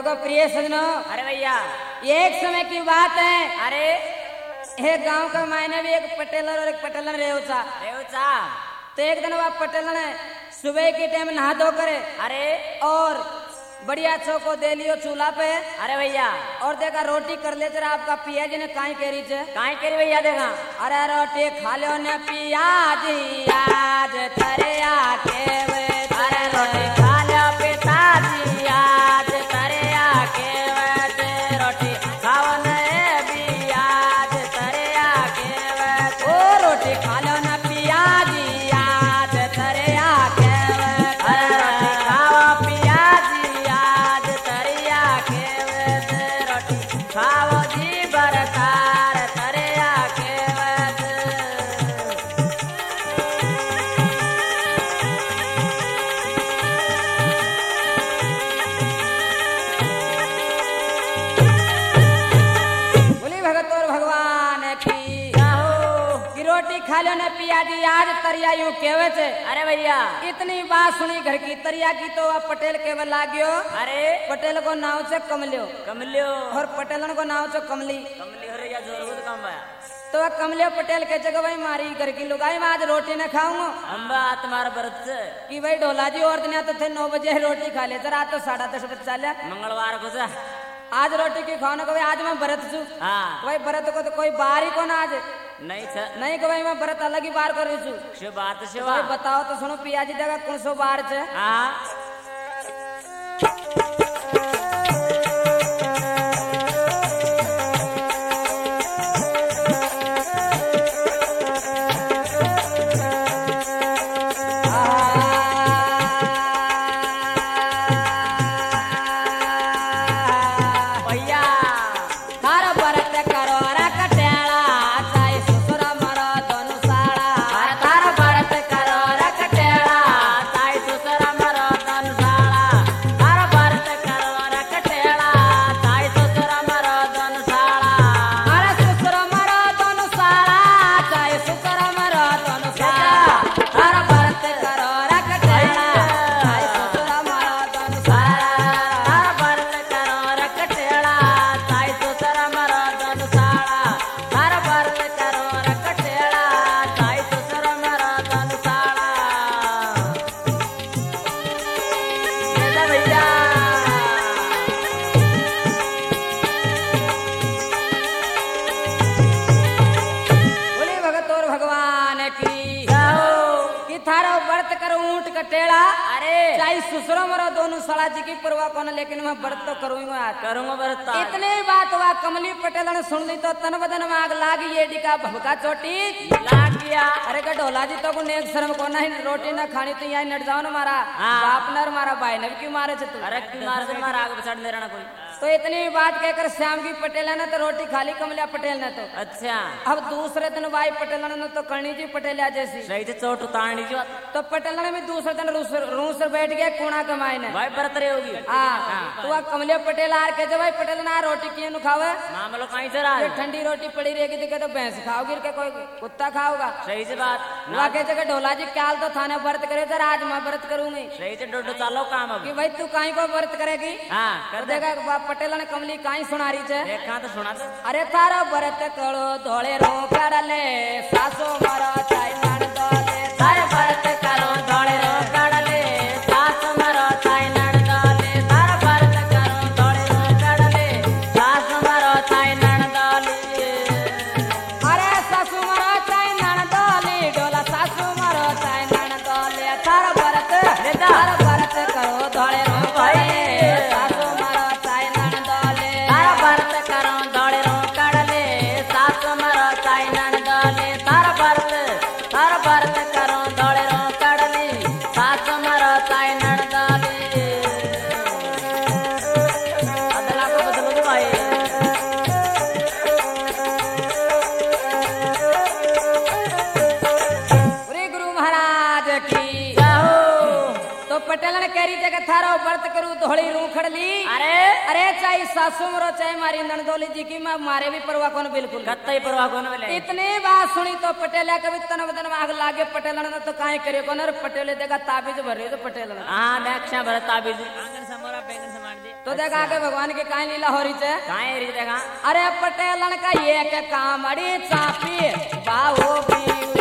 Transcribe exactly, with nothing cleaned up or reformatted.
देखो प्रिय सजनों, अरे भैया ये एक समय की बात है। अरे एक गांव का मायने भी एक पटेलर और एक पटेलन रेवचा रेवचा तो एक दिन वह पटेलन सुबह के टाइम नहा धो करे अरे और बढ़िया चौको दे लियो चूल्हा पे। अरे भैया और देखा रोटी कर ले जरा आपका पिया जी ने काई कह रही छे काई करी भैया देखा। अरे रोटी खा लो ने पिया जी आज तरे आके वे अरे रोटी खा लो पिताजी आज तरे आके वे रोटी खाओ ने भी आज तरे आके वे ओ रोटी खा लो ने पिया जी आज तरे आके वे अरे रोटी खाओ पियाजी आज तरे आके वे रोटी खाओ जी बरतार तरे आके वे। बोली भगत और भगवान की कि रोटी खा लो ने पिया जी आज तरिया यूं केवे छे। अरे भैया इतनी बात सुनी घर की तरिया की तो वह पटेल केवल लाग्यो। अरे पटेल को नाव से कमलियो कमलियो और पटेलन को नाव से कमली। कमली हो रही है जोर बहुत कम है। तो वह कमलियो पटेल के जगह भाई मारी घर की लुगाई मैं आज रोटी न खाऊंगा। अम्बा तुम्हारा व्रत से कि भाई ढोला जी और दिन तो थे नौ बजे रोटी खा ले रात तो साढ़ा दस बजे चले मंगलवार को जा आज रोटी की खाओ को भाई आज मैं व्रत छू। हाँ भाई व्रत को तो कोई बार ही को ना आज नहीं था नहीं को भाई मैं व्रत अलग ही बार कर रही छू। शो बात शो भाई बताओ तो सुनो पिया जी जगह कौन सो बार छे। हाँ भैया हर व्रत करो रे कटेला चाहे ससुर मरो दोनों साड़ा। हर तार व्रत करो रे कटेला ताई सुसरा मरो तन साला। हर व्रत करो रे कटेला ताई सुसरा मरो तन साला। अरे ससुर मरो दोनों साड़ा चाहे ससुर मरो दोनों साड़ा। हर व्रत करो रे कटेला चाहे ससुर मरो दोनों साड़ा। हर व्रत करो रे कटेला ताई सुसरा मरो तन साला। हर व्रत करो रे कटेला ताई सुसरा मरो तन साला। जय भैया बोली भगत और भगवान की जाओ कि थारा व्रत करो ऊंट कटेला अरे चाहे ससुर मरो दोनों साड़ा जी की परवाह कौन लेकिन मैं व्रत तो करूंगा आज। करूंगा व्रत इतने बात हुआ कमली पटेल ने सुन ली तो तन बदन में आग लागी ये डिका भभका चोटी लाग गया। अरे का ढोला जी तो को नेक शर्म को नहीं रोटी ना खानी तो यहाँ नट जाओ ना मारा हाँ। बाप नर मारा भाई ने क्यों मारे थे तू। अरे मार से मार आगे बचाड़ दे रहा कोई। तो इतनी बात कहकर श्याम की पटेल ने तो रोटी खाली कमलिया पटेल ने तो अच्छा अब दूसरे दिन भाई पटेल ने तो करनी जी पटेलिया जैसी सही से चोट उतारनी जो तो पटेल ने भी दूसरे दिन रूस रूस बैठ गया कुणा कमाई ने भाई व्रत रही होगी। हाँ तो वह कमलिया पटेल आर के भाई पटेल ना रोटी क्यों खावे मामलो कहीं से रहा ये है। ठंडी रोटी पड़ी रहेगी दिखे तो भैंस खाओगी के कोई कुत्ता खाओगा। सही से बात वहाँ के जगह ढोला जी क्या तो थाने व्रत करे सर आज मैं व्रत करूंगी सही से डोडो चालो काम अब कि भाई तू कहीं को व्रत करेगी। हाँ कर कर दे देगा पटेल ने कमली कहीं सुना रही छे। देखा तो सुना तो अरे थारा व्रत करो धोले रो करले सासो मरो चाय नड़ दोले तारे व्रत करो दौड़े रो कड़ले सास मरो ताई नड़ दोले। तारे व्रत करो दौड़े रो कड़ले सास मरो ताई नड़ दोले। अरे सासू मरो चाय नड़ दोले डोला सासू मरो चाय नड़ दोले थारा व्रत थारा व्रत करो धोले रो करले सासू मरो चाय नड़ दोले। तारा व्रत करो दौड़े रो कड़ले सास मरो ताई नड़ दोले। तारा व्रत तारा व्रत करो दौड़े रो कड़ले सास मरो ताई नड़ दोले। अदला को बदलो दो भाई। पूरे गुरु महाराज की जाओ तो पटेल ने कह रही जगह थारा व्रत करूं धोली रू खड़ली। अरे अरे चाहे सासू मरो चाहे मारी नंदोली जी की मैं मारे भी परवाह कौन बिल्कुल। कत्ता ही परवाह कौन मिले। इतनी बात सुनी तो पटेल कभी तन बदन में आग लागे पटेल ने तो काहे करे कौन पटेल देखा ताबीज भरे तो पटेल ने हाँ मैं अक्षा भरत ताबीज आंगन समोरा बैंगन समार दे। तो देखा के भगवान के काहे लीला हो रही है। काहे री देखा अरे पटेलन का एक कामड़ी चापी बाहु भी